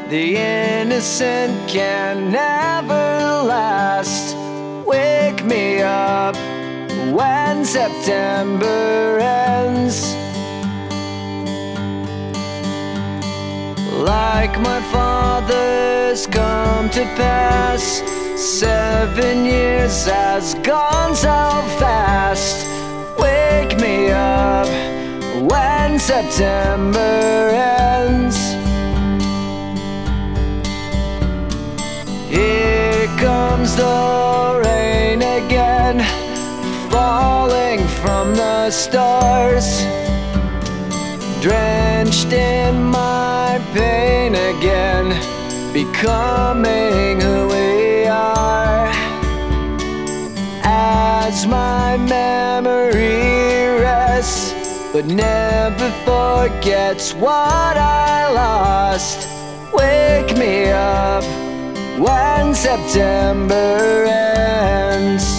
The innocent can never last. Wake me up when September ends. Like my father's come to pass, 7 years has gone so fast. Wake me up when September ends. Here comes the rain again, falling from the stars, drenched in my pain again, becoming who we are. As my memory rests, but never forgets what I lost. Wake me up when September ends.